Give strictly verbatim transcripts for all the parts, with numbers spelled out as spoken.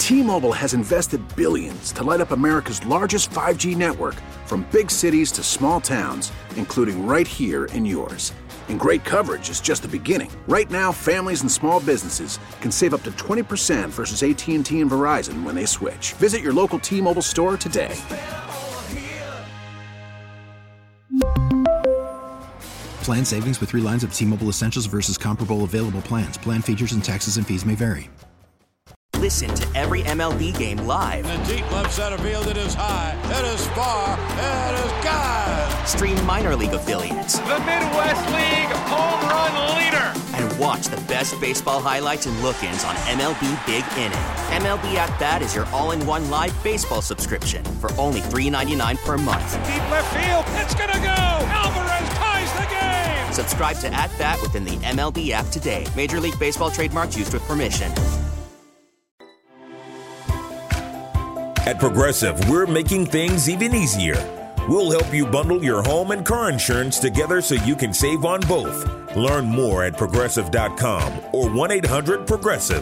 T-Mobile has invested billions to light up America's largest five G network, from big cities to small towns, including right here in yours. And great coverage is just the beginning. Right now, families and small businesses can save up to twenty percent versus A T and T and Verizon when they switch. Visit your local T-Mobile store today. Plan savings with three lines of T-Mobile Essentials versus comparable available plans. Plan features and taxes and fees may vary. Listen to every M L B game live. In the deep left center field, it is high, it is far, it is gone. Stream minor league affiliates. The Midwest League home run leader. And watch the best baseball highlights and look-ins on M L B Big Inning. M L B At Bat is your all-in-one live baseball subscription for only three dollars and ninety-nine cents per month. Deep left field, it's gonna go. Alvarez ties the game. Subscribe to At Bat within the M L B app today. Major League Baseball trademarks used with permission. At Progressive, we're making things even easier. We'll help you bundle your home and car insurance together so you can save on both. Learn more at progressive dot com or one eight hundred progressive.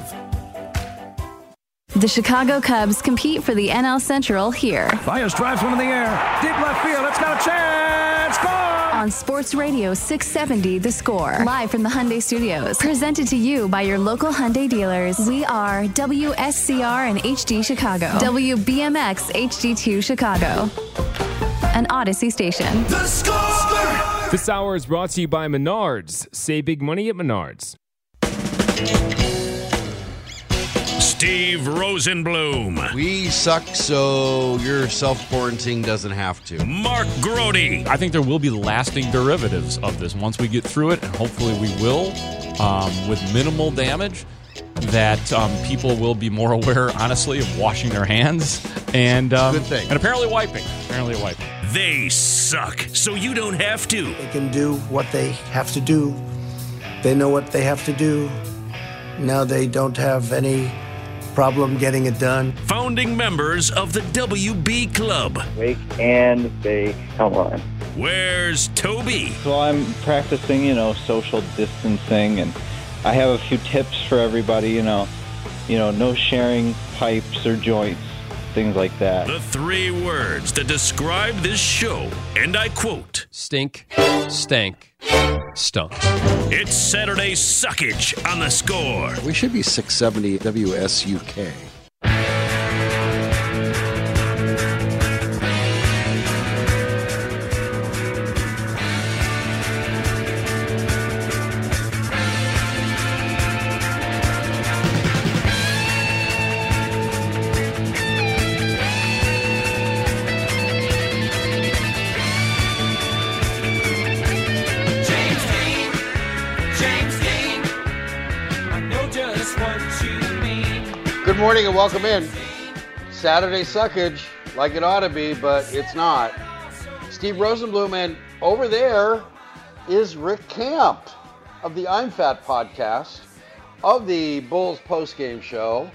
The Chicago Cubs compete for the N L Central here. Baez drives one in the air. Deep left field. It's got a chance. Score! On Sports Radio six seventy, The Score. Live from the Hyundai Studios. Presented to you by your local Hyundai dealers. We are W S C R and H D Chicago. W B M X H D two Chicago. An Odyssey station. The Score! This hour is brought to you by Menards. Save big money at Menards. Steve Rosenblum. We suck, so your self-quarantine doesn't have to. Mark Grody. I think there will be lasting derivatives of this once we get through it, and hopefully we will, um, with minimal damage, that um, people will be more aware, honestly, of washing their hands and um, Good thing. and apparently wiping. Apparently wiping. They suck, so you don't have to. They can do what they have to do. They know what they have to do. Now they don't have any problem getting it done. Founding members of the W B Club. Wake and bake. Come on. Where's Toby? So I'm practicing, you know, social distancing, and I have a few tips for everybody, you know, you know, no sharing pipes or joints, things like that. The three words that describe this show, and I quote, stink, stank, stunk. It's Saturday Suckage on The Score. We should be six seventy W S U K. Good morning and welcome in. Saturday Suckage, like it ought to be, but it's not. Steve Rosenblum, and over there is Rick Camp of the I'm Fat podcast, of the Bulls postgame show,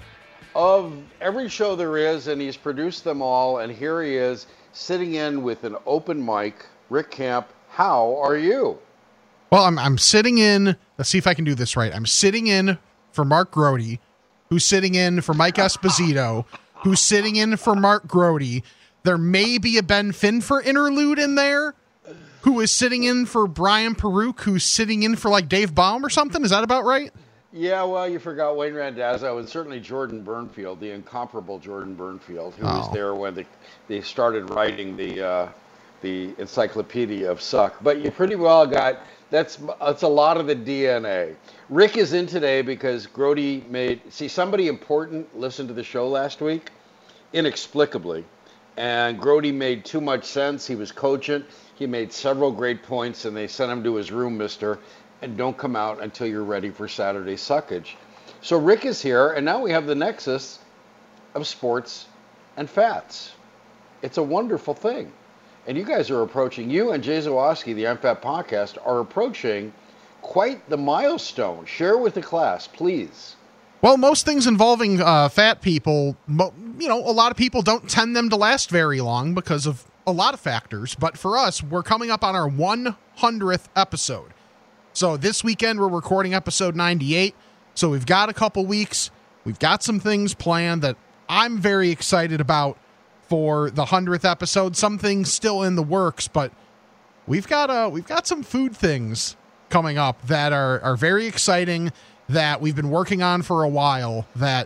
of every show there is, and he's produced them all, and here he is sitting in with an open mic. Rick Camp, how are you? Well, I'm I'm sitting in, let's see if I can do this right. I'm sitting in for Mark Grody, who's sitting in for Mike Esposito, who's sitting in for Mark Grody. There may be a Ben Finfer interlude in there, who is sitting in for Brian Peruke, who's sitting in for like Dave Baum or something. Is that about right? Yeah, well, you forgot Wayne Randazzo and certainly Jordan Burnfield, the incomparable Jordan Burnfield, who oh. was there when they, they started writing the uh, the Encyclopedia of Suck. But you pretty well got, that's, that's a lot of the D N A. Rick is in today because Grody made, see, somebody important listened to the show last week, inexplicably, and Grody made too much sense. He was cogent. He made several great points, and they sent him to his room, mister, and don't come out until you're ready for Saturday Suckage. So Rick is here, and now we have the nexus of sports and fats. It's a wonderful thing. And you guys are approaching, you and Jay Zawoski, the I'm Fat podcast, are approaching quite the milestone. Share with the class, please. Well, most things involving uh, fat people, mo- you know, a lot of people don't tend them to last very long because of a lot of factors. But for us, we're coming up on our one hundredth episode. So this weekend, we're recording episode ninety-eight. So we've got a couple weeks. We've got some things planned that I'm very excited about for the hundredth episode. Some things still in the works, but we've got uh, we've got some food things coming up that are, are very exciting that we've been working on for a while that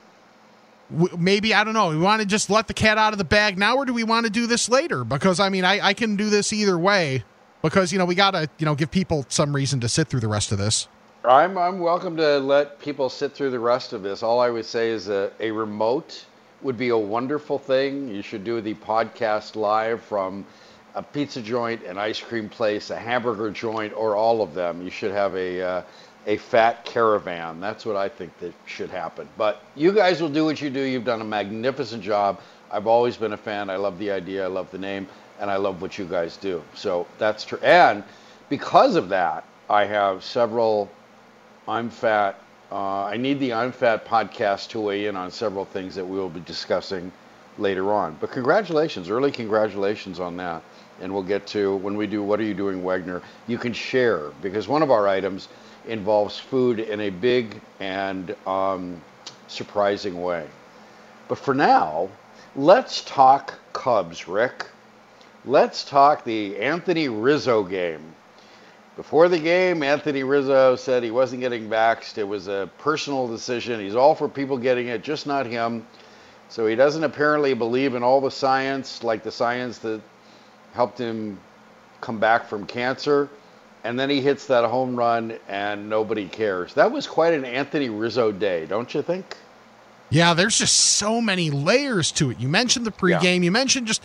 w- maybe, I don't know, we want to just let the cat out of the bag now, or do we want to do this later? Because, I mean, I, I can do this either way because, you know, we got to, you know, give people some reason to sit through the rest of this. I'm I'm welcome to let people sit through the rest of this. All I would say is a, a remote would be a wonderful thing. You should do the podcast live from a pizza joint, an ice cream place, a hamburger joint, or all of them. You should have a uh, a fat caravan. That's what I think that should happen. But you guys will do what you do. You've done a magnificent job. I've always been a fan. I love the idea. I love the name. And I love what you guys do. So that's true. And because of that, I have several I'm Fat. Uh, I need the I'm Fat podcast to weigh in on several things that we will be discussing later on. But congratulations, early congratulations on that. And we'll get to, when we do What Are You Doing, Wagner, you can share, because one of our items involves food in a big and um, surprising way. But for now, let's talk Cubs, Rick. Let's talk the Anthony Rizzo game. Before the game, Anthony Rizzo said he wasn't getting vaxxed. It was a personal decision. He's all for people getting it, just not him. So he doesn't apparently believe in all the science, like the science that helped him come back from cancer. And then he hits that home run and nobody cares. That was quite an Anthony Rizzo day, don't you think? Yeah, there's just so many layers to it. You mentioned the pregame. Yeah. You mentioned just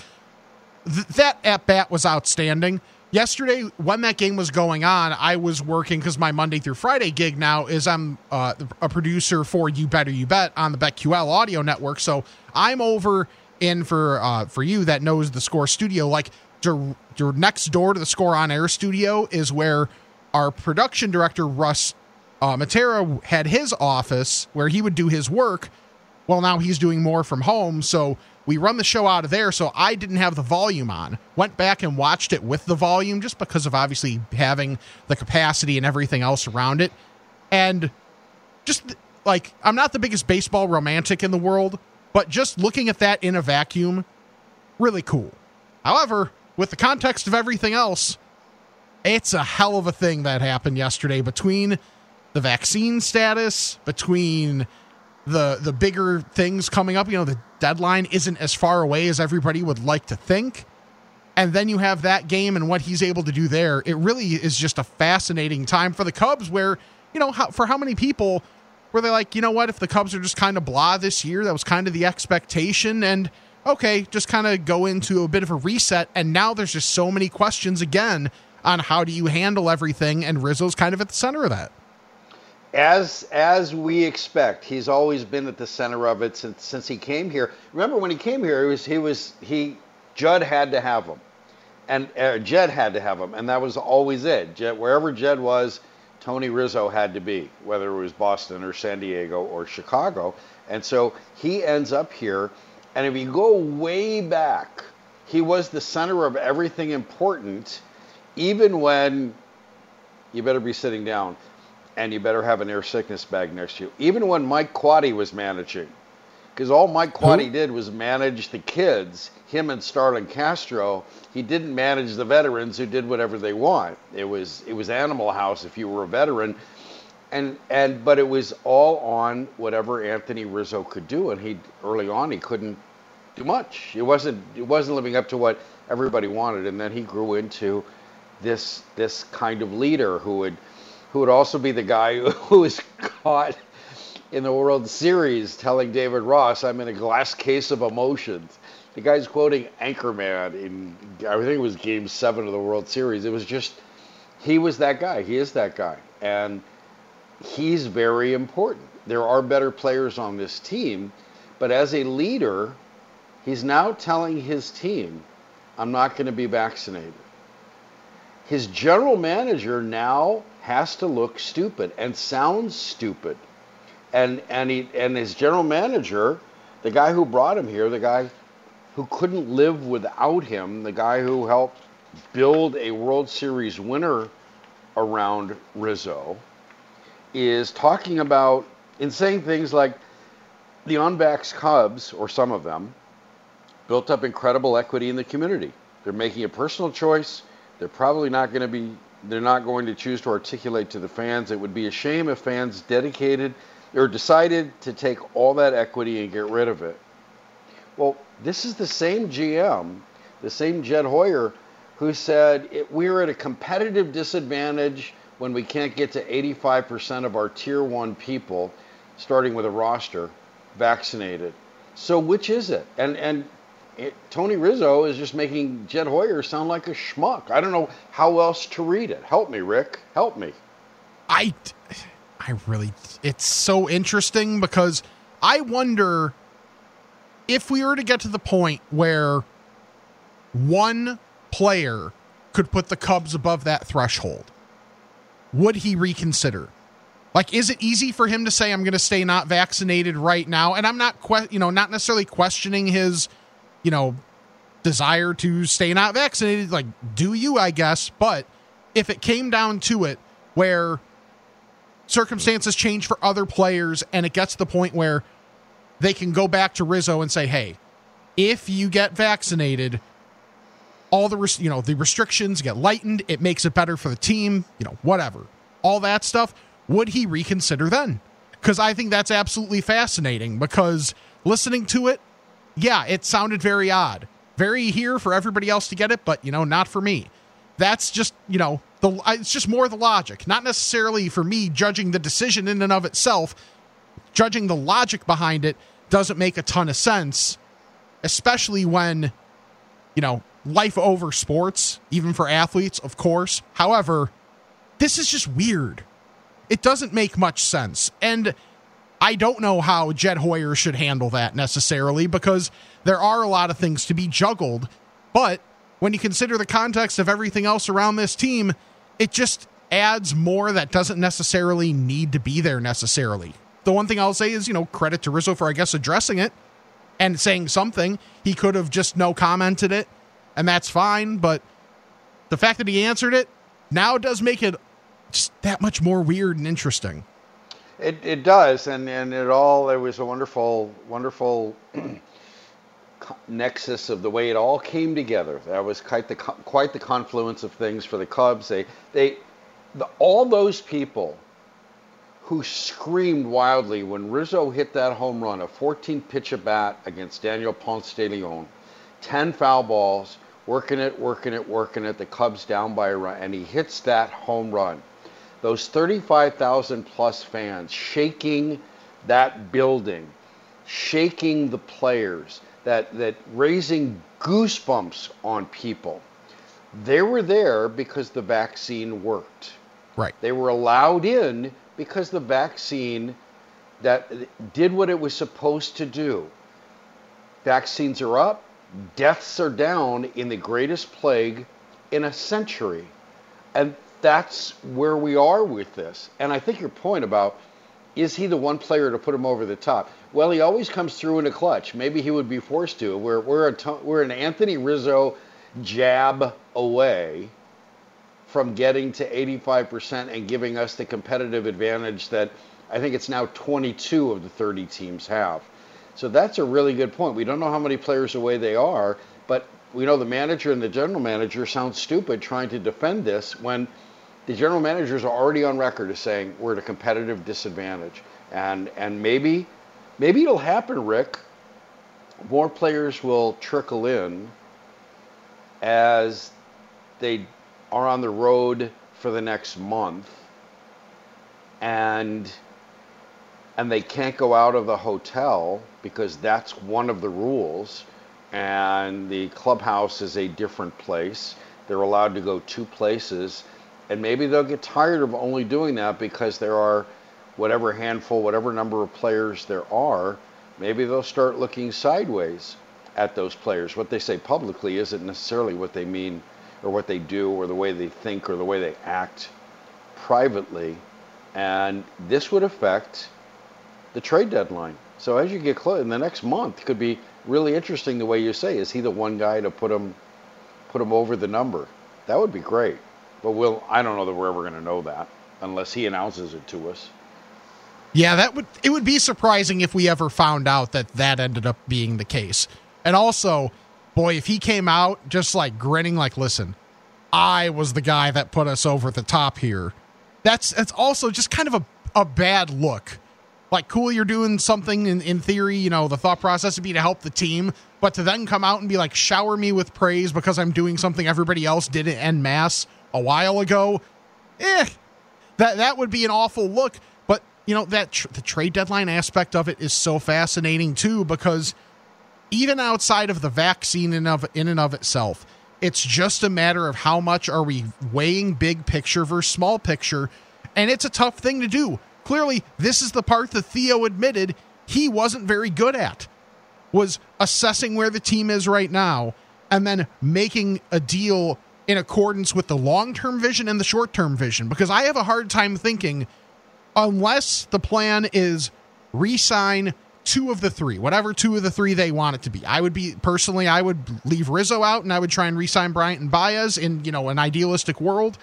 th- that at-bat was outstanding. Yesterday, when that game was going on, I was working because my Monday through Friday gig now is I'm uh, a producer for You Better You Bet on the BetQL audio network. So I'm over in for uh, for you that knows the Score studio. Like your, your next door to the Score on Air studio is where our production director, Russ uh, Matera, had his office where he would do his work. Well, now he's doing more from home. So we run the show out of there, so I didn't have the volume on. Went back and watched it with the volume just because of obviously having the capacity and everything else around it. And just like, I'm not the biggest baseball romantic in the world, but just looking at that in a vacuum, really cool. However, with the context of everything else, it's a hell of a thing that happened yesterday between the vaccine status, between the the bigger things coming up. You know, the deadline isn't as far away as everybody would like to think. And then you have that game and what he's able to do there. It really is just a fascinating time for the Cubs where, you know, how, for how many people were they like, you know what, if the Cubs are just kind of blah this year, that was kind of the expectation. And okay, just kind of go into a bit of a reset. And now there's just so many questions again on how do you handle everything. And Rizzo's kind of at the center of that. As as we expect, he's always been at the center of it since since he came here. Remember when he came here, he was he was he Judd had to have him, and uh, Jed had to have him, and that was always it. Jed, wherever Jed was, Tony Rizzo had to be, whether it was Boston or San Diego or Chicago. And so he ends up here, and if you go way back, he was the center of everything important, even when you better be sitting down. And you better have an air sickness bag next to you. Even when Mike Quaddy was managing. Because all Mike Quaddy did was manage the kids, him and Starlin Castro. He didn't manage the veterans who did whatever they want. It was it was Animal House if you were a veteran. And and but it was all on whatever Anthony Rizzo could do. And he early on he couldn't do much. It wasn't it wasn't living up to what everybody wanted. And then he grew into this this kind of leader who would who would also be the guy who was caught in the World Series telling David Ross, I'm in a glass case of emotions. The guy's quoting Anchorman in, I think it was game seven of the World Series. It was just, he was that guy. He is that guy. And he's very important. There are better players on this team, but as a leader, he's now telling his team, I'm not going to be vaccinated. His general manager now has to look stupid and sounds stupid. And and he and his general manager, the guy who brought him here, the guy who couldn't live without him, the guy who helped build a World Series winner around Rizzo, is talking about and saying things like, the unvaxxed Cubs, or some of them, built up incredible equity in the community. They're making a personal choice. They're probably not going to be, they're not going to choose to articulate to the fans. It would be a shame if fans dedicated or decided to take all that equity and get rid of it. Well, this is the same G M, the same Jed Hoyer, who said it, we're at a competitive disadvantage when we can't get to eighty-five percent of our tier one people, starting with a roster, vaccinated. So which is it? And and it, Tony Rizzo is just making Jed Hoyer sound like a schmuck. I don't know how else to read it. Help me, Rick. Help me. I, I really, it's so interesting because I wonder if we were to get to the point where one player could put the Cubs above that threshold, would he reconsider? Like, is it easy for him to say, I'm going to stay not vaccinated right now? And I'm not, que- you know, not necessarily questioning his, you know, desire to stay not vaccinated. Like, do you, I guess. But if it came down to it where circumstances change for other players and it gets to the point where they can go back to Rizzo and say, hey, if you get vaccinated, all the, res- you know, the restrictions get lightened. It makes it better for the team, you know, whatever, all that stuff. Would he reconsider then? Because I think that's absolutely fascinating because listening to it, yeah, it sounded very odd. Very here for everybody else to get it, but, you know, not for me. That's just, you know, the it's just more the logic. Not necessarily for me judging the decision in and of itself. Judging the logic behind it doesn't make a ton of sense, especially when, you know, life over sports, even for athletes, of course. However, this is just weird. It doesn't make much sense. And I don't know how Jed Hoyer should handle that necessarily because there are a lot of things to be juggled. But when you consider the context of everything else around this team, it just adds more that doesn't necessarily need to be there necessarily. The one thing I'll say is, you know, credit to Rizzo for, I guess, addressing it and saying something. He could have just no commented it, and that's fine. But the fact that he answered it now does make it just that much more weird and interesting. It it does, and, and it all, it was a wonderful, wonderful nexus of the way it all came together. That was quite the quite the confluence of things for the Cubs. They they the, all those people who screamed wildly when Rizzo hit that home run, a fourteen pitch at bat against Daniel Ponce de Leon, ten foul balls, working it, working it, working it. The Cubs down by a run, and he hits that home run. Those thirty-five thousand plus fans shaking that building, shaking the players, that, that raising goosebumps on people. They were there because the vaccine worked. Right. They were allowed in because the vaccine that did what it was supposed to do. Vaccines are up, deaths are down in the greatest plague in a century. And that's where we are with this. And I think your point about, is he the one player to put him over the top? Well, he always comes through in a clutch. Maybe he would be forced to. We're, we're, a, we're an Anthony Rizzo jab away from getting to eighty-five percent and giving us the competitive advantage that I think it's now twenty-two of the thirty teams have. So that's a really good point. We don't know how many players away they are, but we know the manager and the general manager sound stupid trying to defend this when the general managers are already on record as saying we're at a competitive disadvantage. And and maybe maybe it'll happen, Rick. More players will trickle in as they are on the road for the next month and and they can't go out of the hotel because that's one of the rules, and the clubhouse is a different place. They're allowed to go two places, and maybe they'll get tired of only doing that because there are whatever handful, whatever number of players there are. Maybe they'll start looking sideways at those players. What they say publicly isn't necessarily what they mean or what they do or the way they think or the way they act privately. And this would affect the trade deadline. So as you get close, in the next month, could be really interesting the way you say, is he the one guy to put him put him over the number? That would be great. But we'll, I don't know that we're ever going to know that unless he announces it to us. Yeah, that would it would be surprising if we ever found out that that ended up being the case. And also, boy, if he came out just like grinning like, listen, I was the guy that put us over the top here. That's that's also just kind of a, a bad look. Like, cool, you're doing something in, in theory, you know, the thought process would be to help the team, but to then come out and be like, shower me with praise because I'm doing something everybody else did en masse a while ago, eh, that, that would be an awful look. But, you know, that tr- the trade deadline aspect of it is so fascinating, too, because even outside of the vaccine in, of, in and of itself, it's just a matter of how much are we weighing big picture versus small picture, and it's a tough thing to do. Clearly, this is the part that Theo admitted he wasn't very good at, was assessing where the team is right now and then making a deal in accordance with the long-term vision and the short-term vision. Because I have a hard time thinking, unless the plan is re-sign two of the three, whatever two of the three they want it to be. I would be, personally, I would leave Rizzo out and I would try and re-sign Bryant and Baez in, you know, an idealistic world.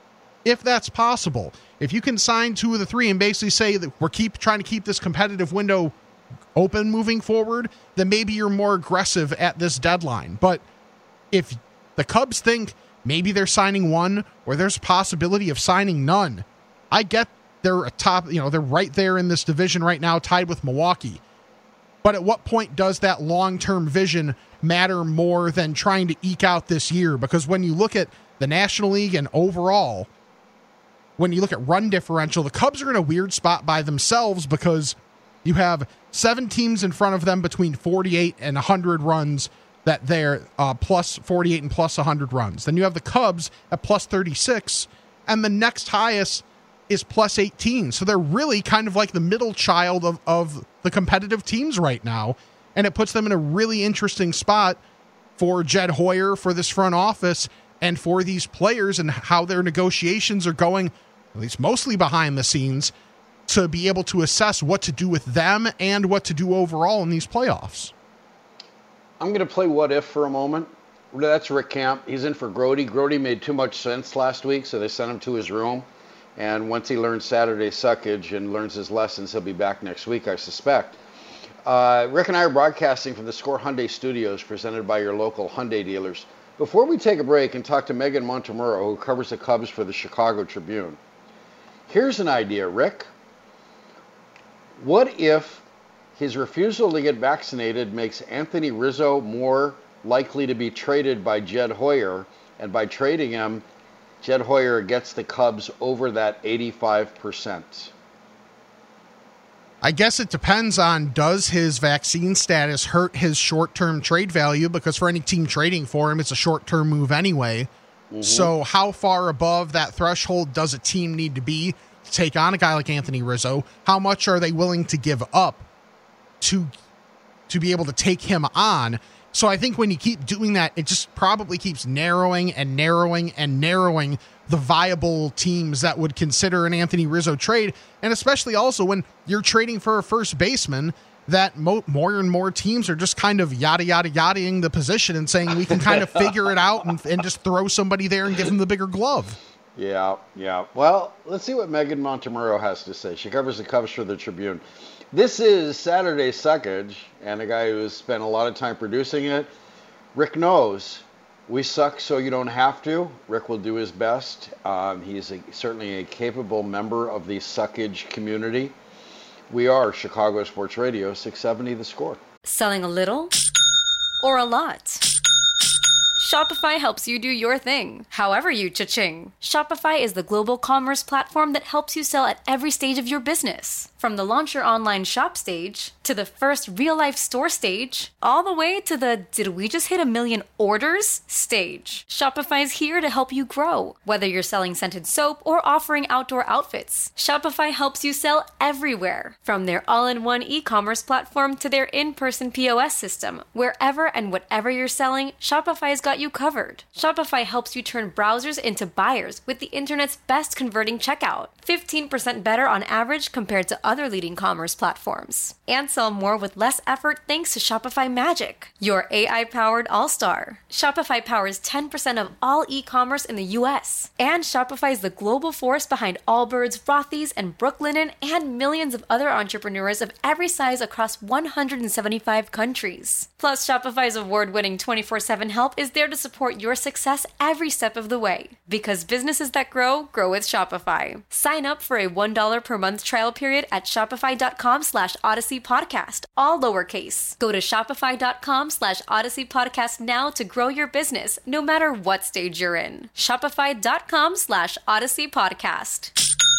If that's possible, if you can sign two of the three and basically say that we're keep trying to keep this competitive window open moving forward, then maybe you're more aggressive at this deadline. But if the Cubs think maybe they're signing one or there's a possibility of signing none, I get they're a top, you know, they're right there in this division right now, tied with Milwaukee. But at what point does that long-term vision matter more than trying to eke out this year? Because when you look at the National League and overall, when you look at run differential, the Cubs are in a weird spot by themselves because you have seven teams in front of them between forty-eight and one hundred runs that they're uh, plus forty-eight and plus one hundred runs. Then you have the Cubs at plus thirty-six, and the next highest is plus eighteen. So they're really kind of like the middle child of, of the competitive teams right now, and it puts them in a really interesting spot for Jed Hoyer, for this front office, and for these players and how their negotiations are going, at least mostly behind the scenes, to be able to assess what to do with them and what to do overall in these playoffs. I'm going to play what if for a moment. That's Rick Camp. He's in for Grody. Grody made too much sense last week, so they sent him to his room. And once he learns Saturday suckage and learns his lessons, he'll be back next week, I suspect. Uh, Rick and I are broadcasting from the Score Hyundai Studios, presented by your local Hyundai dealers. Before we take a break and talk to Megan Montemurro, who covers the Cubs for the Chicago Tribune, here's an idea, Rick. What if his refusal to get vaccinated makes Anthony Rizzo more likely to be traded by Jed Hoyer, and by trading him, Jed Hoyer gets the Cubs over that eighty-five percent? I guess it depends on, does his vaccine status hurt his short-term trade value? Because for any team trading for him, it's a short-term move anyway. Mm-hmm. So how far above that threshold does a team need to be to take on a guy like Anthony Rizzo? How much are they willing to give up to to be able to take him on? So I think when you keep doing that, it just probably keeps narrowing and narrowing and narrowing the viable teams that would consider an Anthony Rizzo trade. And especially also when you're trading for a first baseman, that mo- more and more teams are just kind of yada, yada, yadaing the position and saying we can kind of figure it out and, and just throw somebody there and give him the bigger glove. Yeah, yeah. Well, let's see what Megan Montemurro has to say. She covers the Cubs for the Tribune. This is Saturday Suckage, and a guy who's spent a lot of time producing it. Rick knows we suck so you don't have to. Rick will do his best. Um, he's a, certainly a capable member of the Suckage community. We are Chicago Sports Radio, six seventy The Score. Selling a little or a lot? Shopify helps you do your thing, however you cha-ching. Shopify is the global commerce platform that helps you sell at every stage of your business. From the launch your online shop stage, to the first real-life store stage, all the way to the did we just hit a million orders stage. Shopify's here to help you grow. Whether you're selling scented soap or offering outdoor outfits, Shopify helps you sell everywhere. From their all-in-one e-commerce platform to their in-person P O S system, wherever and whatever you're selling, Shopify's got you covered. Shopify helps you turn browsers into buyers with the internet's best converting checkout. fifteen percent better on average compared to other leading commerce platforms. And sell more with less effort thanks to Shopify Magic, your A I-powered all-star. Shopify powers ten percent of all e-commerce in the U S. And Shopify is the global force behind Allbirds, Rothy's, and Brooklinen, and millions of other entrepreneurs of every size across one hundred seventy-five countries. Plus, Shopify's award-winning twenty-four seven help is there to support your success every step of the way. Because businesses that grow, grow with Shopify. Sign up for a one dollar per month trial period at shopify.com slash Odyssey Podcast, all lowercase. Go to shopify.com slash Odyssey Podcast now to grow your business, no matter what stage you're in. Shopify.com slash Odyssey Podcast.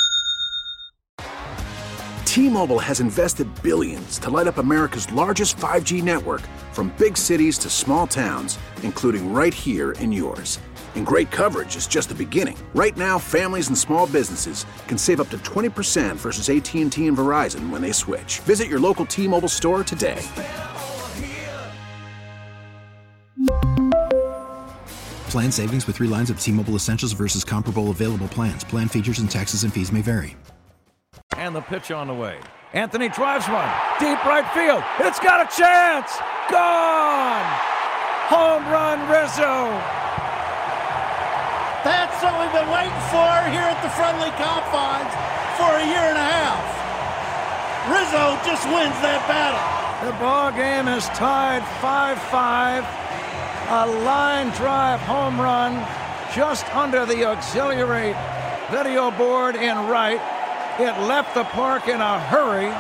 T-Mobile has invested billions to light up America's largest five G network, from big cities to small towns, including right here in yours. And great coverage is just the beginning. Right now, families and small businesses can save up to twenty percent versus A T and T and Verizon when they switch. Visit your local T-Mobile store today. Plan savings with three lines of T-Mobile Essentials versus comparable available plans. Plan features and taxes and fees may vary. And the pitch on the way. Anthony drives one. Deep right field. It's got a chance. Gone. Home run, Rizzo. That's what we've been waiting for here at the Friendly Confines for a year and a half. Rizzo just wins that battle. The ball game is tied five five. A line drive home run just under the auxiliary video board in right. It left the park in a hurry.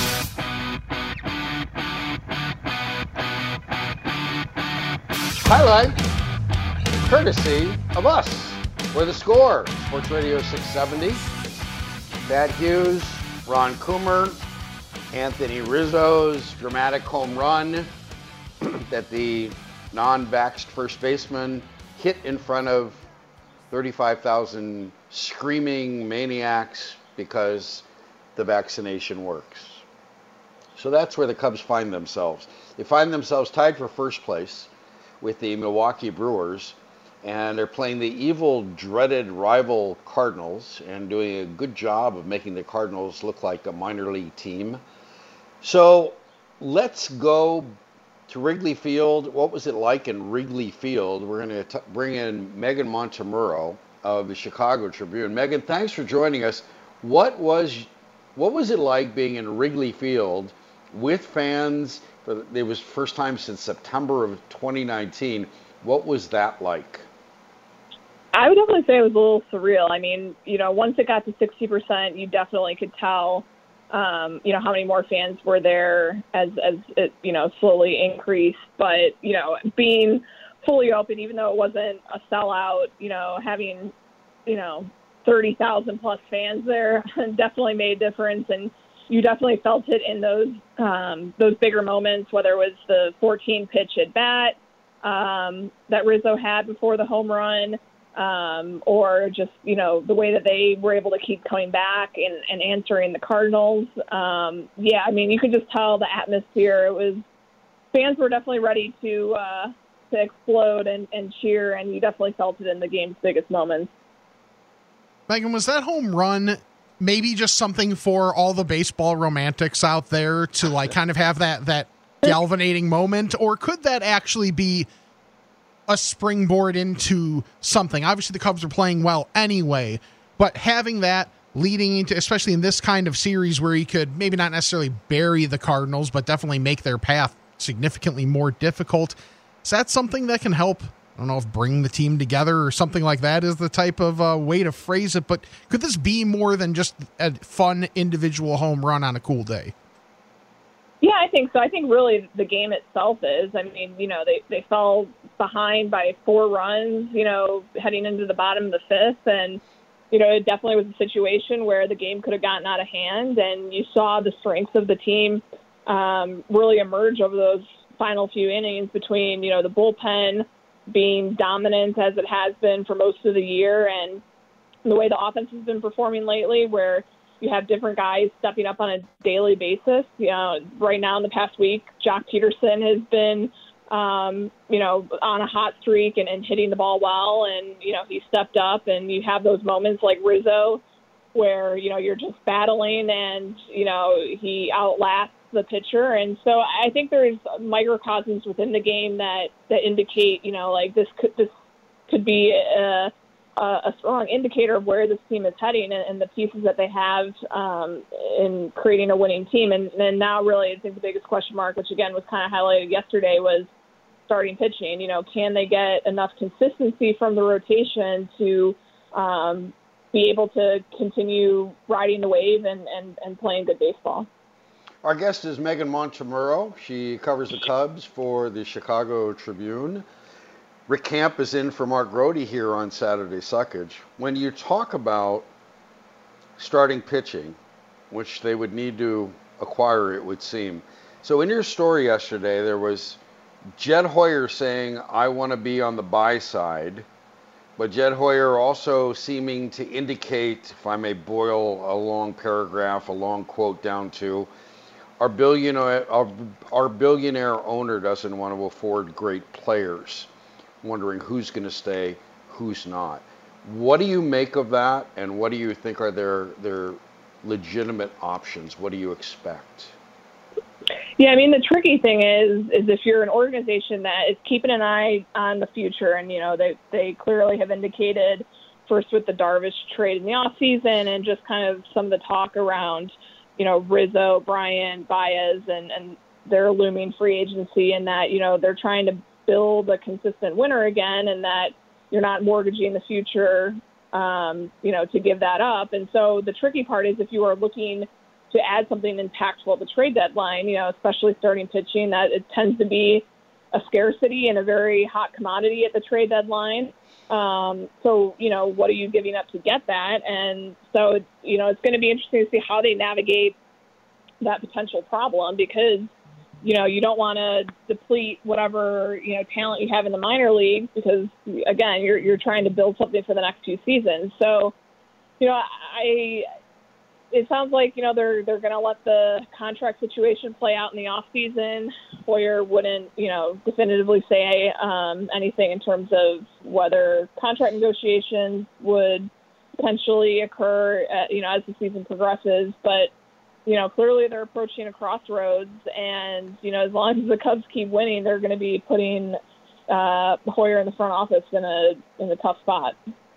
Highlight, courtesy of us. We're The Score, Sports Radio six seventy. Thad Hughes, Ron Coomer, Anthony Rizzo's dramatic home run that the non-vaxxed first baseman hit in front of thirty-five thousand screaming maniacs because the vaccination works. So that's where the Cubs find themselves. They find themselves tied for first place with the Milwaukee Brewers, and they're playing the evil, dreaded rival Cardinals and doing a good job of making the Cardinals look like a minor league team. So let's go to Wrigley Field. What was it like in Wrigley Field? We're going to bring in Megan Montemurro of the Chicago Tribune. Megan, thanks for joining us. What was what was it like being in Wrigley Field with fans? It was first time since September of twenty nineteen. What was that like? I would definitely say it was a little surreal. I mean, you know, once it got to sixty percent, you definitely could tell, um, you know, how many more fans were there as, as it, you know, slowly increased. But, you know, being fully open, even though it wasn't a sellout, you know, having, you know, thirty thousand plus fans there definitely made a difference. And you definitely felt it in those um, those bigger moments, whether it was the fourteen pitch at bat um, that Rizzo had before the home run, um, or just, you know, the way that they were able to keep coming back and, and answering the Cardinals. Um, yeah, I mean, you could just tell the atmosphere. It was, fans were definitely ready to uh, to explode and, and cheer, and you definitely felt it in the game's biggest moments. Megan, was that home run maybe just something for all the baseball romantics out there to like kind of have that that galvanating moment, or could that actually be a springboard into something? Obviously the Cubs are playing well anyway, but having that leading into, especially in this kind of series where he could maybe not necessarily bury the Cardinals, but definitely make their path significantly more difficult, is that something that can help? I don't know if bring the team together or something like that is the type of uh, way to phrase it, but could this be more than just a fun individual home run on a cool day? Yeah, I think so. I think really the game itself is. I mean, you know, they, they fell behind by four runs, you know, heading into the bottom of the fifth. And, you know, it definitely was a situation where the game could have gotten out of hand. And you saw the strengths of the team um, really emerge over those final few innings between, you know, the bullpen being dominant as it has been for most of the year, and the way the offense has been performing lately, where you have different guys stepping up on a daily basis. You know, right now in the past week, Jock Peterson has been, um, you know, on a hot streak and, and hitting the ball well, and, you know, he stepped up, and you have those moments like Rizzo where, you know, you're just battling and, you know, he outlasts the pitcher. And so I think there's microcosms within the game that, that indicate, you know, like this could, this could be a, a strong indicator of where this team is heading and, and the pieces that they have um, in creating a winning team. And, and now really I think the biggest question mark, which again was kind of highlighted yesterday, was starting pitching. You know, can they get enough consistency from the rotation to um, be able to continue riding the wave and, and, and playing good baseball? Our guest is Megan Montemurro. She covers the Cubs for the Chicago Tribune. Rick Camp is in for Mark Grote here on Saturday Suckage. When you talk about starting pitching, which they would need to acquire, it would seem. So in your story yesterday, there was Jed Hoyer saying, I want to be on the buy side, but Jed Hoyer also seeming to indicate, if I may boil a long paragraph, a long quote down to, our billionaire, our, our billionaire owner doesn't want to afford great players. Wondering who's going to stay, who's not. What do you make of that, and what do you think are their their legitimate options? What do you expect? Yeah, I mean, the tricky thing is, is if you're an organization that is keeping an eye on the future, and, you know, they, they clearly have indicated, first with the Darvish trade in the offseason and just kind of some of the talk around, you know, Rizzo, Bryant, Baez, and, and their looming free agency, and that, you know, they're trying to build a consistent winner again, and that you're not mortgaging the future, um, you know, to give that up. And so the tricky part is if you are looking to add something impactful at the trade deadline, you know, especially starting pitching, that it tends to be a scarcity and a very hot commodity at the trade deadline. Um, so, you know, what are you giving up to get that? And so, you know, it's going to be interesting to see how they navigate that potential problem, because you know, you don't want to deplete whatever, you know, talent you have in the minor leagues, because, again, you're you're trying to build something for the next two seasons. So, you know, I it sounds like, you know, they're they're going to let the contract situation play out in the off season. Hoyer wouldn't, you know, definitively say um, anything in terms of whether contract negotiations would potentially occur, uh, you know, as the season progresses, but you know, clearly they're approaching a crossroads, and, you know, as long as the Cubs keep winning, they're going to be putting uh, Hoyer in the front office in a in a tough spot.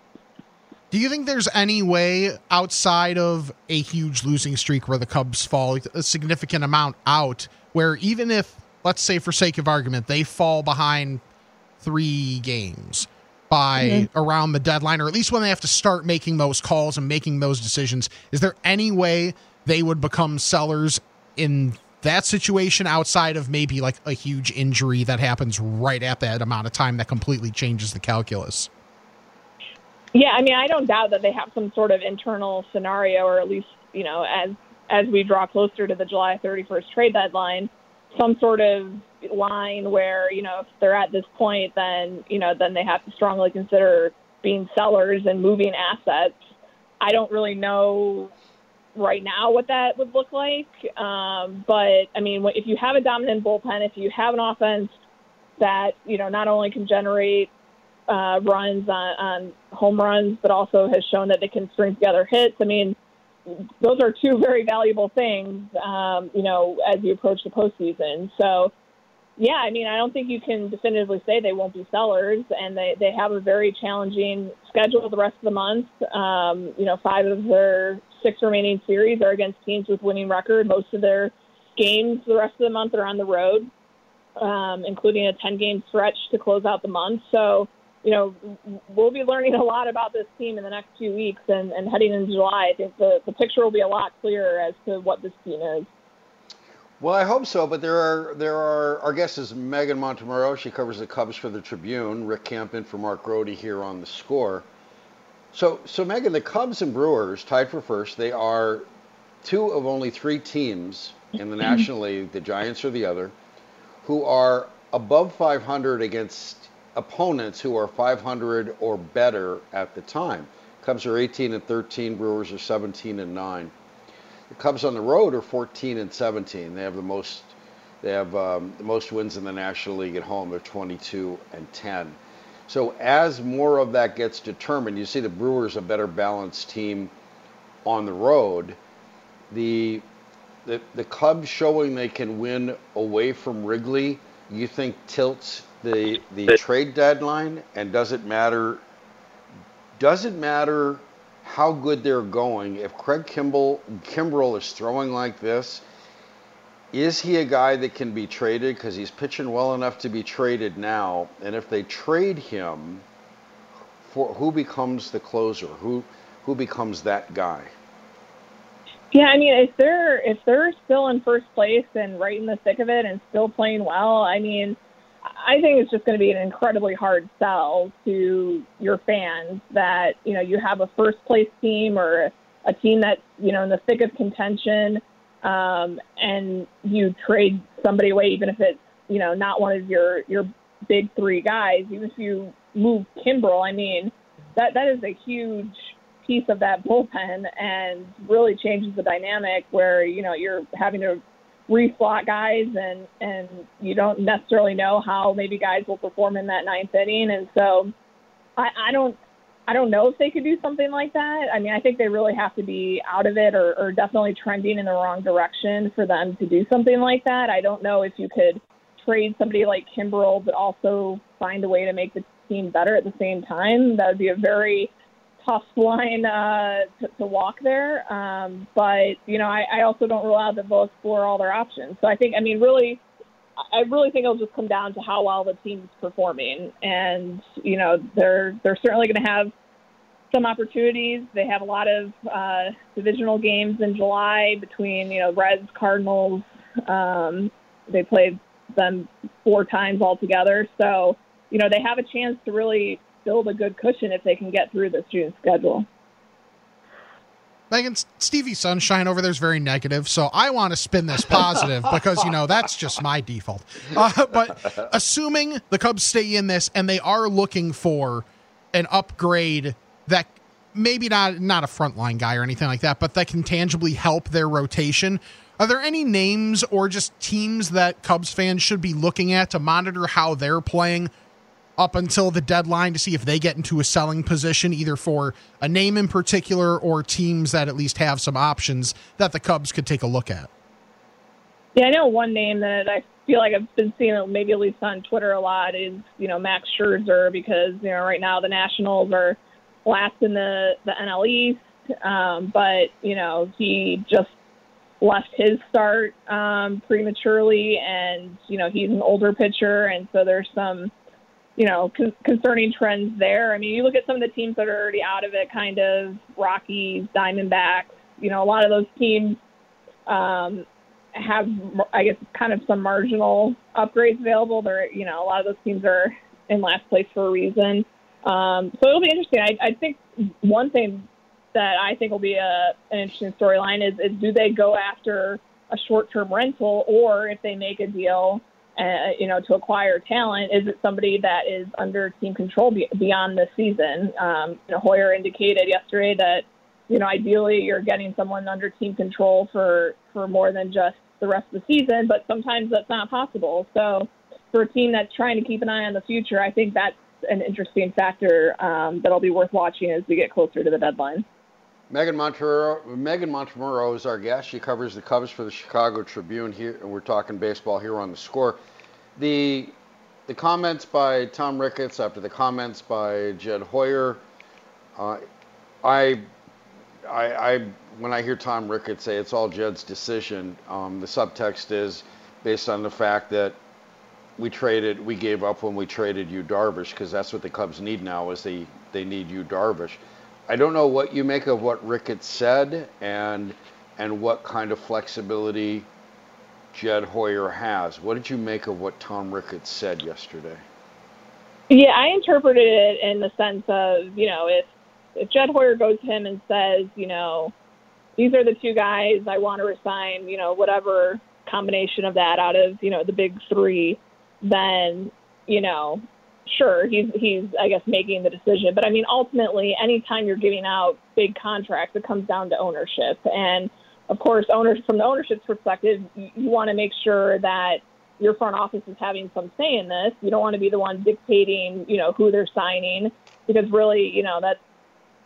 Do you think there's any way outside of a huge losing streak where the Cubs fall a significant amount out, where even if, let's say for sake of argument, they fall behind three games by mm-hmm. around the deadline, or at least when they have to start making those calls and making those decisions, is there any way they would become sellers in that situation outside of maybe like a huge injury that happens right at that amount of time that completely changes the calculus? Yeah, I mean, I don't doubt that they have some sort of internal scenario, or at least, you know, as as we draw closer to the July thirty-first trade deadline, some sort of line where, you know, if they're at this point, then, you know, then they have to strongly consider being sellers and moving assets. I don't really know right now what that would look like. Um, but, I mean, if you have a dominant bullpen, if you have an offense that, you know, not only can generate uh, runs on, on home runs, but also has shown that they can string together hits, I mean, those are two very valuable things, um, you know, as you approach the postseason. So, yeah, I mean, I don't think you can definitively say they won't be sellers, and they, they have a very challenging schedule the rest of the month. Um, you know, five of their six remaining series are against teams with winning record. Most of their games the rest of the month are on the road, um, including a ten-game stretch to close out the month. So, you know, we'll be learning a lot about this team in the next few weeks, and, and heading into July, I think the, the picture will be a lot clearer as to what this team is. Well, I hope so, but there are, there are, our guest is Megan Montemurro. She covers the Cubs for the Tribune. Rick Camp in for Mark Grote here on The Score. So, so Megan, the Cubs and Brewers tied for first. They are two of only three teams in the National League, the Giants are the other, who are above five hundred against opponents who are five hundred or better at the time. Cubs are eighteen and thirteen, Brewers are seventeen and nine. The Cubs on the road are fourteen and seventeen. They have the most, they have um, the most wins in the National League at home. They're twenty-two and ten. So as more of that gets determined, you see the Brewers a better balanced team on the road. The, the the Cubs showing they can win away from Wrigley, you think tilts the the trade deadline? And does it matter? Does it matter how good they're going? If Craig Kimbrel Kimbrel is throwing like this, is he a guy that can be traded? Because he's pitching well enough to be traded now. And if they trade him, for who becomes the closer? Who who becomes that guy? Yeah, I mean, if they're if they're still in first place and right in the thick of it and still playing well, I mean, I think it's just going to be an incredibly hard sell to your fans that, you know, you have a first place team or a team that's, you know, in the thick of contention, um, and you trade somebody away, even if it's, you know, not one of your, your big three guys. Even if you move Kimbrel, I mean, that that is a huge piece of that bullpen and really changes the dynamic where, you know, you're having to reslot guys and, and you don't necessarily know how maybe guys will perform in that ninth inning. And so I, I don't, I don't know if they could do something like that. I mean, I think they really have to be out of it or, or definitely trending in the wrong direction for them to do something like that. I don't know if you could trade somebody like Kimbrel, but also find a way to make the team better at the same time. That would be a very tough line uh, to, to walk there. Um, but, you know, I, I also don't rule out that they'll explore all their options. So I think, I mean, really, I really think it'll just come down to how well the team's performing. And, you know, they're they're certainly going to have some opportunities. They have a lot of uh, divisional games in July between, you know, Reds, Cardinals. Um, they played them four times altogether. So, you know, they have a chance to really build a good cushion if they can get through this June schedule. Megan, Stevie Sunshine over there is very negative, so I want to spin this positive because, you know, that's just my default. Uh, but assuming the Cubs stay in this and they are looking for an upgrade that maybe not, not a frontline guy or anything like that, but that can tangibly help their rotation, are there any names or just teams that Cubs fans should be looking at to monitor how they're playing up until the deadline to see if they get into a selling position, either for a name in particular or teams that at least have some options that the Cubs could take a look at? Yeah, I know one name that I feel like I've been seeing maybe at least on Twitter a lot is, you know, Max Scherzer, because, you know, right now the Nationals are last in the, the N L East, um, but, you know, he just left his start um, prematurely, and, you know, he's an older pitcher, and so there's some, you know, con- concerning trends there. I mean, you look at some of the teams that are already out of it, kind of Rockies, Diamondbacks, you know, a lot of those teams um, have, I guess, kind of some marginal upgrades available. They're, you know, a lot of those teams are in last place for a reason. Um, so it'll be interesting. I, I think one thing that I think will be a, an interesting storyline is, is do they go after a short-term rental, or if they make a deal, Uh, you know, to acquire talent, is it somebody that is under team control be- beyond the season? Um, you know, Hoyer indicated yesterday that, you know, ideally you're getting someone under team control for, for more than just the rest of the season, but sometimes that's not possible. So for a team that's trying to keep an eye on the future, I think that's an interesting factor um, that'll be worth watching as we get closer to the deadline. Megan Montemurro, Megan Montemurro is our guest. She covers the Cubs for the Chicago Tribune here, and we're talking baseball here on The Score. The the comments by Tom Ricketts after the comments by Jed Hoyer, uh, I, I, I when I hear Tom Ricketts say it's all Jed's decision, um, the subtext is based on the fact that we traded, we gave up when we traded Yu Darvish, because that's what the Cubs need now, is they they need Yu Darvish. I don't know what you make of what Ricketts said and and what kind of flexibility Jed Hoyer has. What did you make of what Tom Ricketts said yesterday? Yeah, I interpreted it in the sense of, you know, if if Jed Hoyer goes to him and says, you know, these are the two guys I want to resign, you know, whatever combination of that out of, you know, the big three, then, you know, sure, he's, he's, I guess, making the decision. But, I mean, ultimately, anytime you're giving out big contracts, it comes down to ownership. And, of course, owners from the ownership's perspective, you, you want to make sure that your front office is having some say in this. You don't want to be the one dictating, you know, who they're signing, because really, you know, that's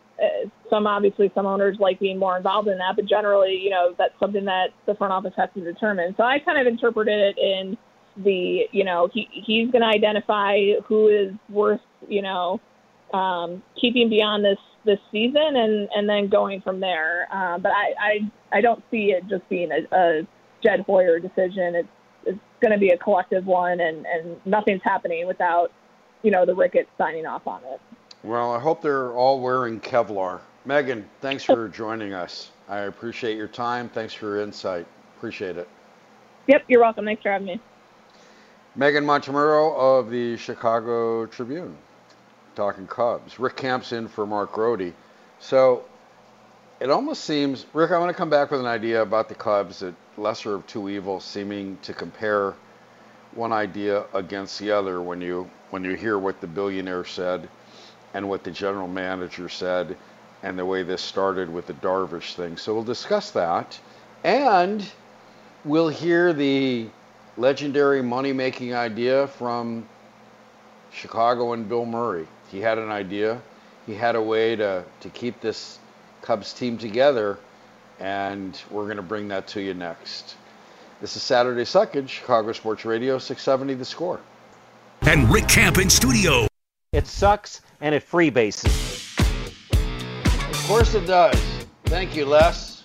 uh, some obviously some owners like being more involved in that, but generally, you know, that's something that the front office has to determine. So I kind of interpreted it in the, you know, he he's going to identify who is worth, you know, um, keeping beyond this this season, and, and then going from there. Uh, but I, I I don't see it just being a, a Jed Hoyer decision. It's it's going to be a collective one, and, and nothing's happening without, you know, the Ricketts signing off on it. Well, I hope they're all wearing Kevlar. Megan, thanks for joining us. I appreciate your time. Thanks for your insight. Appreciate it. Yep, you're welcome. Thanks for having me. Megan Montemurro of the Chicago Tribune, talking Cubs. Rick Camps in for Mark Grote. So it almost seems, Rick, I want to come back with an idea about the Cubs, that lesser of two evils, seeming to compare one idea against the other when you when you hear what the billionaire said and what the general manager said and the way this started with the Darvish thing. So we'll discuss that. And we'll hear the legendary money-making idea from Chicago and Bill Murray. He had an idea. He had a way to, to keep this Cubs team together, and we're going to bring that to you next. This is Saturday Suckage, Chicago Sports Radio, six seventy The Score. And Rick Camp in studio. It sucks, and it freebases. Of course it does. Thank you, Les.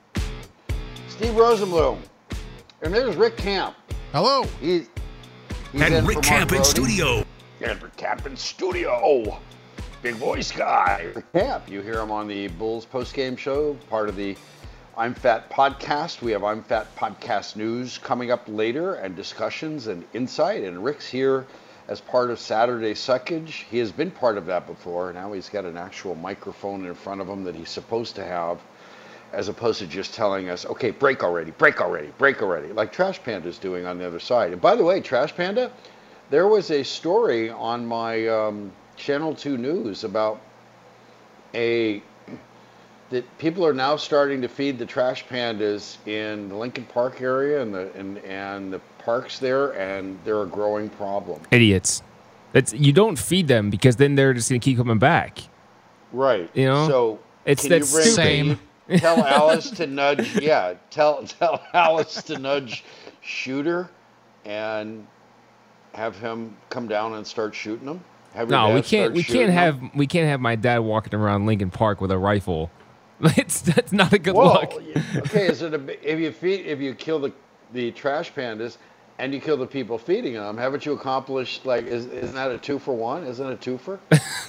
Steve Rosenblum. And there's Rick Camp. Hello. He, he's and in Rick Camp in studio. And Rick Camp in studio. Big voice guy. Rick Camp. You hear him on the Bulls postgame show, part of the I'm Fat podcast. We have I'm Fat podcast news coming up later, and discussions and insight. And Rick's here as part of Saturday Suckage. He has been part of that before. Now he's got an actual microphone in front of him that he's supposed to have, as opposed to just telling us, okay, break already, break already, break already, like Trash Panda's doing on the other side. And by the way, Trash Panda, there was a story on my um, Channel two News about a that people are now starting to feed the Trash Pandas in the Lincoln Park area and the and, and the parks there, and they're a growing problem. Idiots. It's, you don't feed them because then they're just going to keep coming back. Right. You know? So it's can that you bring, same. Tell Alice to nudge, yeah, tell tell Alice to nudge Shooter and have him come down and start shooting them. Have your No, dad we can't. start We shooting can't have. them? We can't have my dad walking around Lincoln Park with a rifle. It's that's not a good Whoa, look. Okay, is it a, if you feed if you kill the the Trash Pandas and you kill the people feeding them, haven't you accomplished, like, is isn't that a two for one? Isn't it a twofer?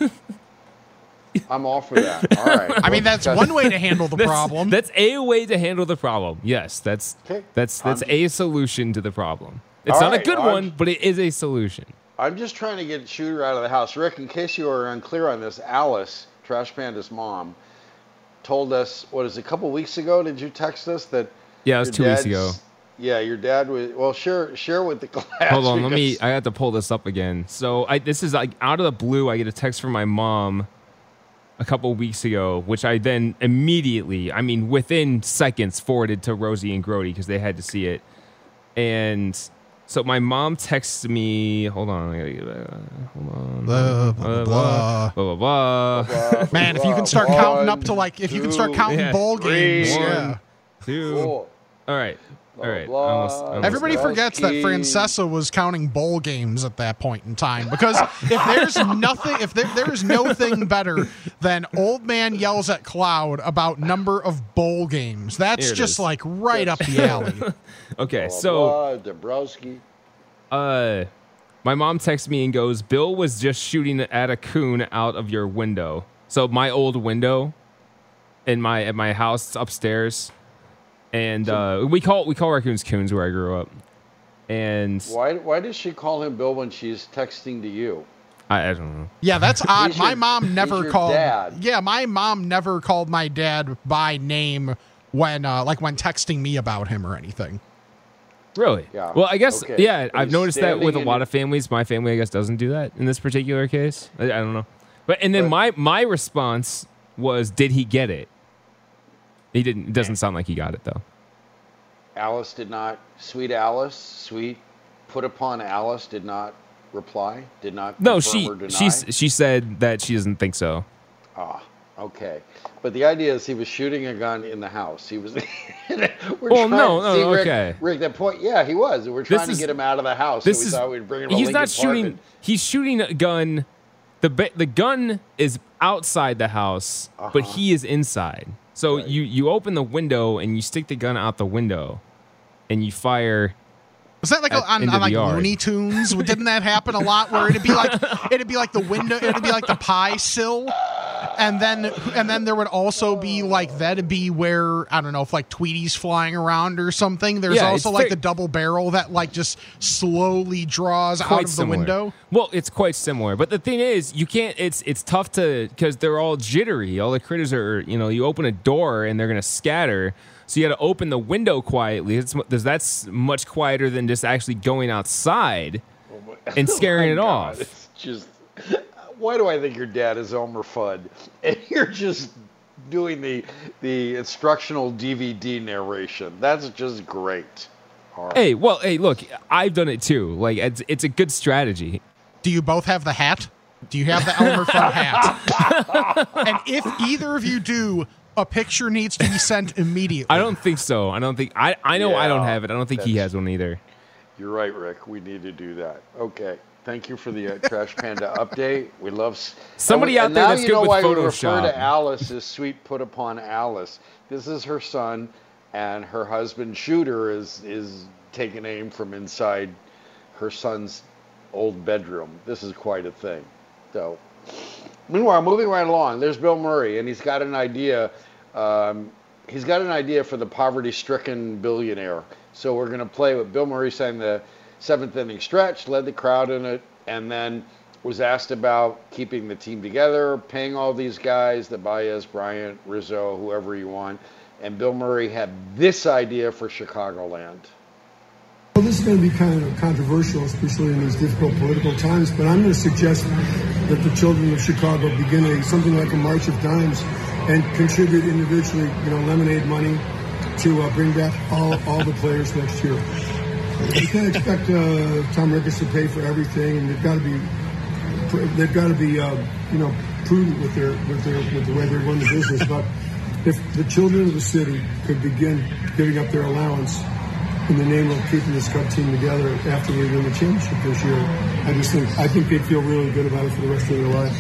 I'm all for that. All right. I mean, that's one way to handle the that's, problem. That's a way to handle the problem. Yes, that's okay. that's that's I'm, a solution to the problem. It's all not right, a good well, one, but it is a solution. I'm just trying to get Shooter out of the house. Rick, in case you are unclear on this, Alice, Trash Panda's mom, told us, what is it, a couple weeks ago, did you text us that? Yeah, it was two weeks ago. Yeah, your dad was, well, share share with the class. Hold on, let me, I have to pull this up again. So I, this is like out of the blue, I get a text from my mom a couple weeks ago, which I then immediately, I mean, within seconds, forwarded to Rosie and Grote because they had to see it. And so my mom texts me, hold on, I gotta get uh, hold on. Blah, blah, blah. Blah, blah, blah. Man, if you can start One, counting up to, like, if you can start counting yeah, bowl three, games. One, Yeah. two. Four. All right. All right. Blah, Almost, almost Everybody done. forgets that Francesa was counting bowl games at that point in time, because if there's nothing, if there, there is no thing better than old man yells at cloud about number of bowl games. That's just is. like right up the alley. Okay, Blah, so blah, Dabrowski. uh, my mom texts me and goes, "Bill was just shooting at a coon out of your window." So my old window in my at my house upstairs. And uh, we call we call raccoons coons where I grew up. And Why why does she call him Bill when she's texting to you? I, I don't know. Yeah, that's odd. He's My your- mom never he's your called. dad. Yeah, my mom never called my dad by name when, uh, like, when texting me about him or anything. Really? Yeah. Well, I guess Okay. yeah. But I've he's noticed that with a standing lot in- of families. My family, I guess, doesn't do that in this particular case. I, I don't know. But and then But- my my response was, "Did he get it?" He didn't. It doesn't sound like he got it though. Alice did not, sweet Alice, sweet put upon Alice did not reply, did not No, confirm she or deny. she she said that she doesn't think so. Ah, Okay, but the idea is he was shooting a gun in the house. He was. we're well, trying no, to no, see no Rick, okay. Rick, that point, yeah, he was. We're trying to is, get him out of the house. This so we is, thought we'd bring him to He's Lincoln not shooting. Park and, he's shooting a gun. The ba- the gun is outside the house, uh-huh. but he is inside. So right. you you open the window and you stick the gun out the window, and you fire. Was that like at, on, on like yard. Looney Tunes? Didn't that happen a lot? Where it'd be like it'd be like the window, it'd be like the pie sill, and then and then there would also be like that'd be where I don't know if like Tweety's flying around or something. There's Yeah, also it's like very- the double barrel that like just slowly draws Quite out of similar. the window. Well, it's quite similar, but the thing is, you can't. It's it's tough to because they're all jittery. All the critters are, you know, you open a door and they're gonna scatter. So you got to open the window quietly. It's, that's much quieter than just actually going outside and scaring oh it God, off. It's just, why do I think your dad is Elmer Fudd? And you're just doing the the instructional D V D narration. That's just great. All right. Hey, well, hey, look, I've done it too. Like, it's it's a good strategy. Do you both have the hat? Do you have the Elmer Fudd hat? And if either of you do, a picture needs to be sent immediately. I don't think so. I don't think I. I know I don't Yeah, have it. I don't think he has one either. You're right, Rick. We need to do that. Okay. Thank you for the uh, Trash Panda update. We love s- Somebody and, out and there now that's you good know with why we refer Photoshop. to Alice as Sweet Put Upon Alice. This is her son, and her husband Shooter is is taking aim from inside her son's old bedroom. This is quite a thing. So, meanwhile, moving right along, there's Bill Murray, and he's got an idea. Um, he's got an idea for the poverty-stricken billionaire. So we're going to play what Bill Murray sang the seventh inning stretch, led the crowd in it, and then was asked about keeping the team together, paying all these guys, the Baez, Bryant, Rizzo, whoever you want. And Bill Murray had this idea for Chicagoland. Well, this is going to be kind of controversial, especially in these difficult political times, but I'm going to suggest that the children of Chicago begin a, something like a March of Dimes and contribute individually, you know, lemonade money to uh, bring back all, all the players next year. You can't expect uh, Tom Ricketts to pay for everything, and they've got to be they've got to be uh, you know prudent with their with their with the way they run the business. But if the children of the city could begin giving up their allowance in the name of keeping this Cub team together after we win the championship this year, I just think I think they'd feel really good about it for the rest of their lives.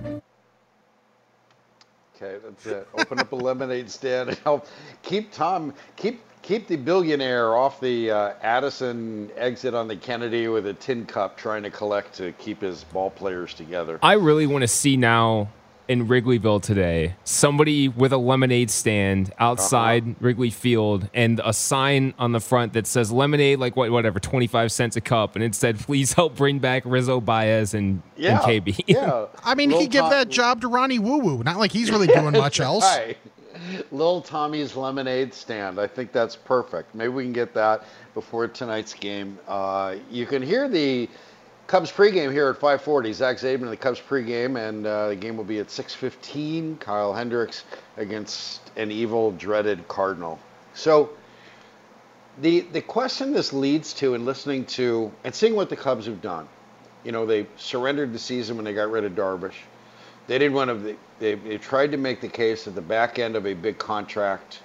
Okay, that's it. Open up a lemonade stand and help keep Tom, keep keep the billionaire off the uh, Addison exit on the Kennedy with a tin cup trying to collect to keep his ball players together. I really want to see now in Wrigleyville today somebody with a lemonade stand outside uh-huh. Wrigley Field and a sign on the front that says lemonade, like what, whatever, twenty-five cents a cup, and it said, "Please help bring back Rizzo, Baez, and, yeah, and K B." Yeah, I mean, he give that job to Ronnie Woo Woo. Not like he's really doing much else. Right. Little Tommy's lemonade stand. I think that's perfect. Maybe we can get that before tonight's game. Uh, you can hear the Cubs pregame here at five forty. Zach Zaidman, the Cubs pregame, and uh, the game will be at six fifteen. Kyle Hendricks against an evil, dreaded Cardinal. So the the question this leads to, and listening to and seeing what the Cubs have done, you know, they surrendered the season when they got rid of Darvish. They didn't want to. They, they tried to make the case that the back end of a big contract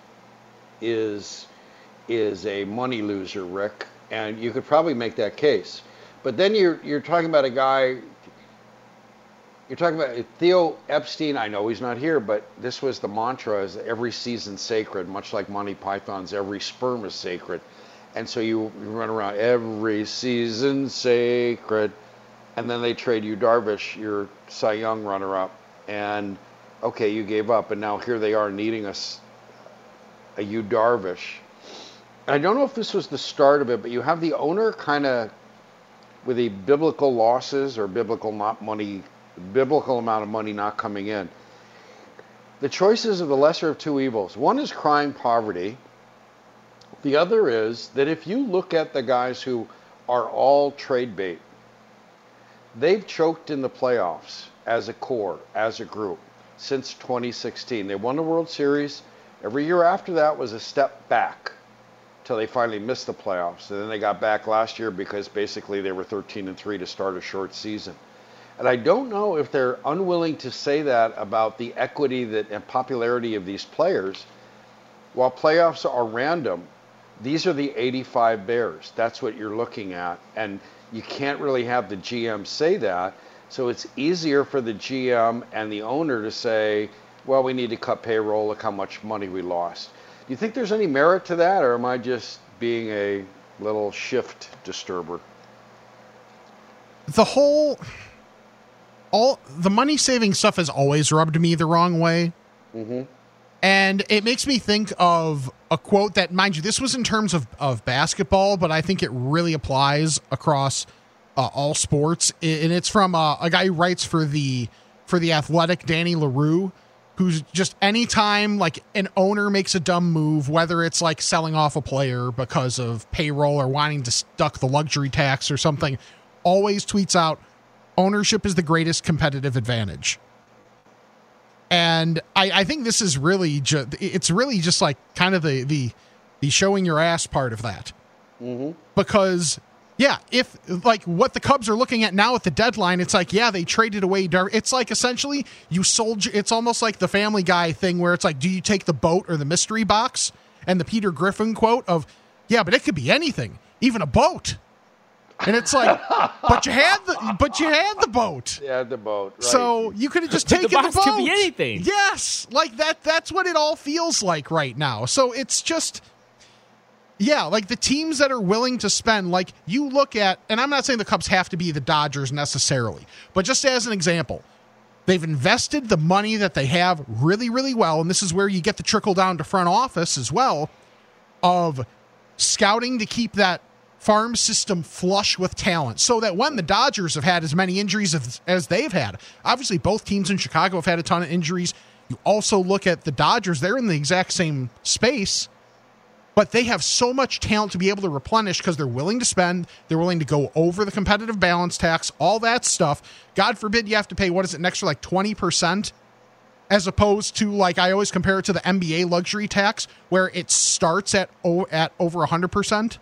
is is a money loser, Rick, and you could probably make that case. But then you're you're talking about a guy. You're talking about Theo Epstein. I know he's not here, but this was the mantra: is every season sacred, much like Monty Python's "Every Sperm is Sacred," and so you, you run around every season sacred, and then they trade you Darvish, your Cy Young runner-up, and okay, you gave up, and now here they are needing us a Yu Darvish. I don't know if this was the start of it, but you have the owner kind of with the biblical losses or biblical not money, biblical amount of money not coming in. The choices of the lesser of two evils. One is crying poverty. The other is that if you look at the guys who are all trade bait, they've choked in the playoffs as a core, as a group, since twenty sixteen. They won the World Series. Every year after that was a step back till they finally missed the playoffs. And then they got back last year because basically they were thirteen and three to start a short season. And I don't know if they're unwilling to say that about the equity that and popularity of these players. While playoffs are random, these are the eighty-five Bears. That's what you're looking at. And you can't really have the G M say that. So it's easier for the G M and the owner to say, well, we need to cut payroll. Look how much money we lost. Do you think there's any merit to that, or am I just being a little shift disturber? The whole, all the money saving stuff has always rubbed me the wrong way. Mm-hmm. And it makes me think of a quote that, mind you, this was in terms of, of basketball, but I think it really applies across uh, all sports. And it's from uh, a guy who writes for the for the Athletic, Danny LaRue, who's just anytime like an owner makes a dumb move, whether it's like selling off a player because of payroll or wanting to duck the luxury tax or something, always tweets out, ownership is the greatest competitive advantage. And I, I think this is really just, it's really just like kind of the, the, the showing your ass part of that. Mm-hmm. Because, yeah, if like what the Cubs are looking at now at the deadline, it's like, yeah, they traded away. Dar- it's like essentially you sold, it's almost like the Family Guy thing where it's like, do you take the boat or the mystery box? And the Peter Griffin quote of, yeah, but it could be anything, even a boat. And it's like, but you had the, but you had the boat. Yeah, the boat. Right. So you could have just taken the box the boat. Could be anything. Yes, like that. That's what it all feels like right now. So it's just, yeah, like the teams that are willing to spend. Like you look at, and I'm not saying the Cubs have to be the Dodgers necessarily, but just as an example, they've invested the money that they have really, really well, and this is where you get the trickle down to front office as well, of scouting to keep that farm system flush with talent so that when the Dodgers have had as many injuries as, as they've had, obviously both teams in Chicago have had a ton of injuries. You also look at the Dodgers, they're in the exact same space, but they have so much talent to be able to replenish because they're willing to spend, they're willing to go over the competitive balance tax, all that stuff. God forbid you have to pay, what is it, an extra like twenty percent? As opposed to, like, I always compare it to the N B A luxury tax where it starts at, at over one hundred percent.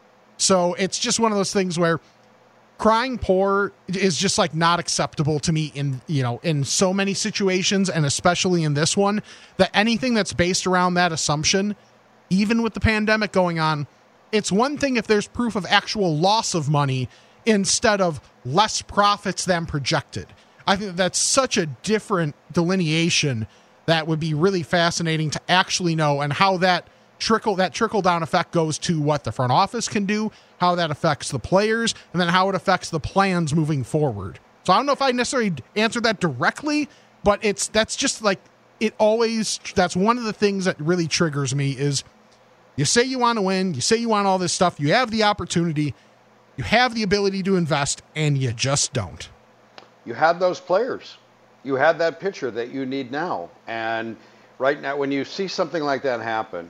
So it's just one of those things where crying poor is just like not acceptable to me in, you know, in so many situations, and especially in this one, that anything that's based around that assumption, even with the pandemic going on, it's one thing if there's proof of actual loss of money instead of less profits than projected. I think that's such a different delineation that would be really fascinating to actually know, and how that trickle that trickle down effect goes to what the front office can do, how that affects the players, and then how it affects the plans moving forward. So I don't know if I necessarily answered that directly, but it's that's just like it always that's one of the things that really triggers me is you say you want to win, you say you want all this stuff, you have the opportunity, you have the ability to invest, and you just don't. You had those players. You had that pitcher that you need now. And right now, when you see something like that happen,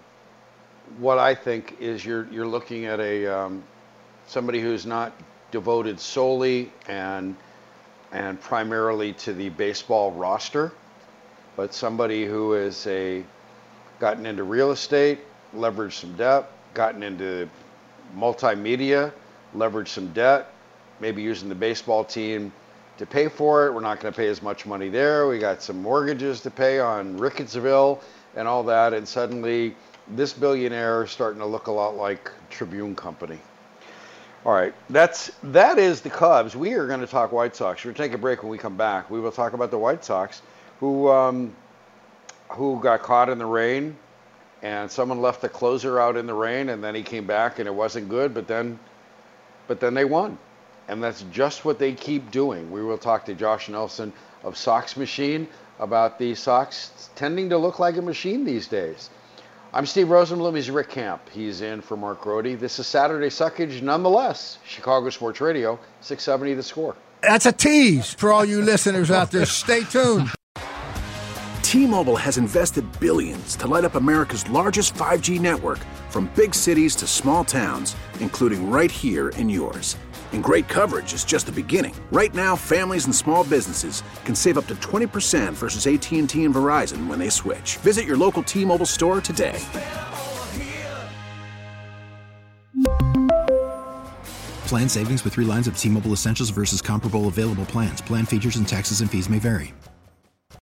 what I think is you're you're looking at a um, somebody who's not devoted solely and and primarily to the baseball roster, but somebody who is a gotten into real estate, leveraged some debt, gotten into multimedia, leveraged some debt, maybe using the baseball team to pay for it. We're not going to pay as much money there. We got some mortgages to pay on Rickettsville and all that, and suddenly this billionaire is starting to look a lot like Tribune Company. All right, that's that is the Cubs. We are going to talk White Sox. We're going to take a break. When we come back, we will talk about the White Sox, who um, who got caught in the rain, and someone left the closer out in the rain, and then he came back and it wasn't good, but then but then they won. And that's just what they keep doing. We will talk to Josh Nelson of Sox Machine about the Sox tending to look like a machine these days. I'm Steve Rosenblum. He's Rick Camp. He's in for Mark Grody. This is Saturday Suckage, nonetheless. Chicago Sports Radio, six seventy The Score. That's a tease for all you listeners out there. Stay tuned. T-Mobile has invested billions to light up America's largest five G network, from big cities to small towns, including right here in yours. And great coverage is just the beginning. Right now, families and small businesses can save up to twenty percent versus A T and T and Verizon when they switch. Visit your local T-Mobile store today. Plan savings with three lines of T-Mobile Essentials versus comparable available plans. Plan features and taxes and fees may vary.